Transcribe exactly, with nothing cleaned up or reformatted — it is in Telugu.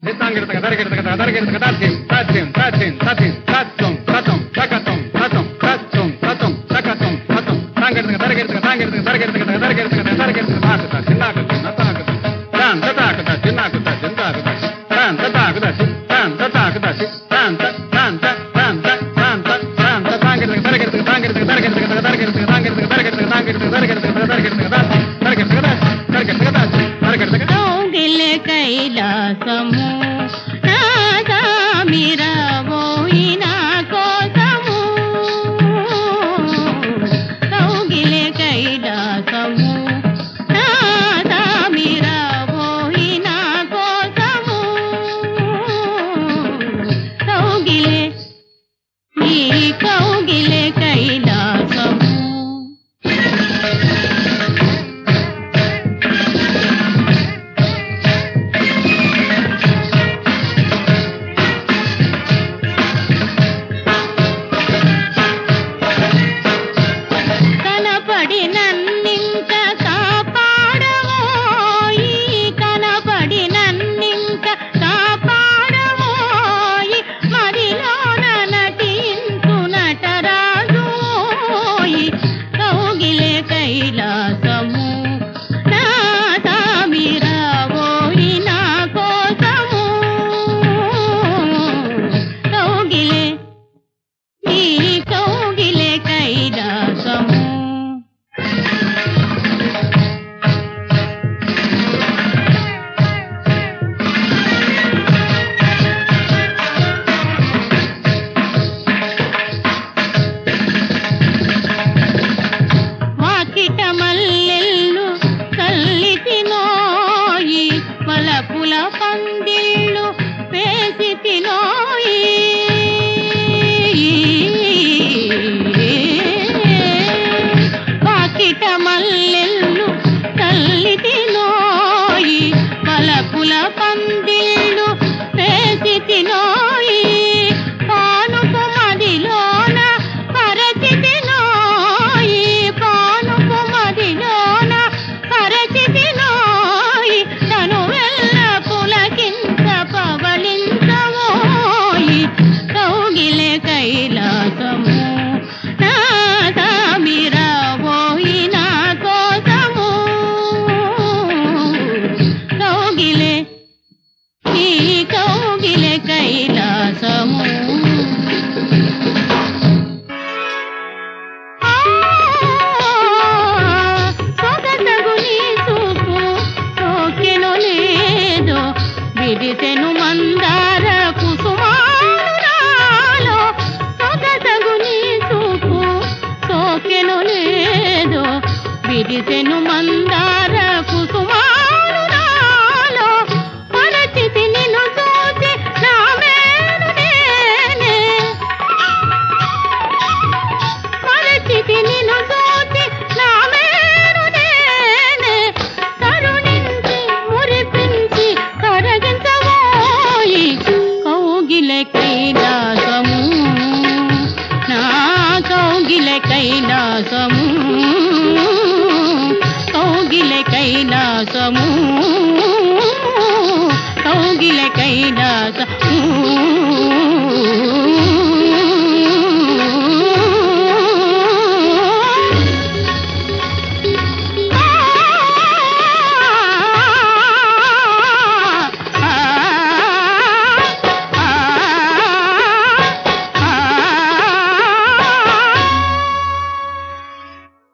కైలాసము నాదా మీరాబోయినా కోసము కౌగిలే కైలాసము నాదా మీరాబోయినా కోసము కౌగిలే ఈ కౌగిలే కైలాసము కైలాసము నాదా మీరాబోయినా కోసము కౌగిలే ఈ కౌగిలే కైలాసము మల్లెల్లు కల్లితినోయి వలపుల పందిళ్ళు వేసితినోయి వాకిట మల్లెల్లు కల్లితినోయి వలపుల పందిళ్ళు వేసితినోయి పానుపు మదిలోన పరచితినోయి పానుపు మదిలోన పరచితినోయి తను వెళ్ళ పులకింత పవళించవోయి కౌగిలే కైలాసము నాదా మీరాబోయినా కోసము కౌగిలే ఈ కౌగిలే కైలాసము విడిసెను మందార కుసుమానురాలో సొగసగు నీ చూపు సోకెను లేదో విడిసెను మందార కుసుమానురాలో మరచితి నిన్ను చూసి నా మేను నేనే మరచితి నిన్ను చూసి నా మేను నేనే కరుణించి మురిపించి కరగించవోయి కౌగిలే కైలాసము నా కౌగిలే కైలాసము కౌగిలే కైలాసము కౌగిలే కైలాస